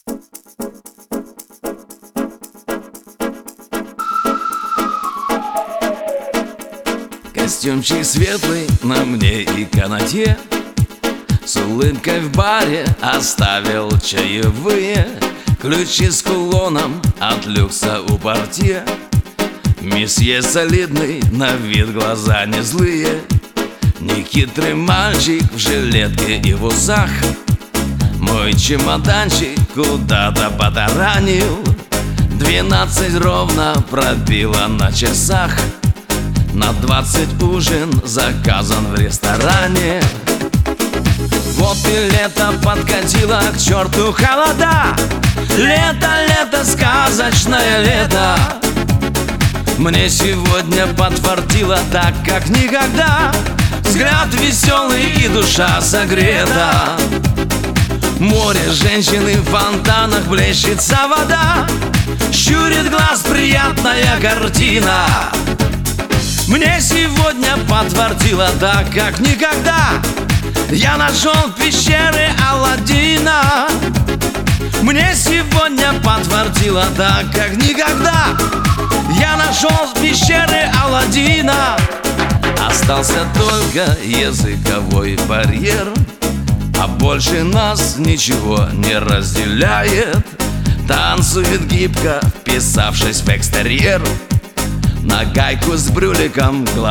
Костюмчик светлый на мне и канате, с улыбкой в баре оставил чаевые. Ключи с кулоном от люкса у портье. Месье солидный, на вид глаза не злые. Нехитрый мальчик в жилетке и в усах мой чемоданчик куда-то потаранил. 12 ровно пробило на часах. На 20 ужин заказан в ресторане. Вот и лето подкатило, к черту холода. Лето, лето, сказочное лето. Мне сегодня подфартило так, как никогда. Взгляд веселый и душа согрета. Море женщины в фонтанах, блещется вода. Щурит глаз приятная картина. Мне сегодня подфартило так, как никогда. Я нашел пещеры Аладдина. Мне сегодня подфартило так, как никогда. Я нашел пещеры Аладдина. Остался только языковой барьер, а больше нас ничего не разделяет. Танцует гибко, вписавшись в экстерьер. На гайку с брюликом глаз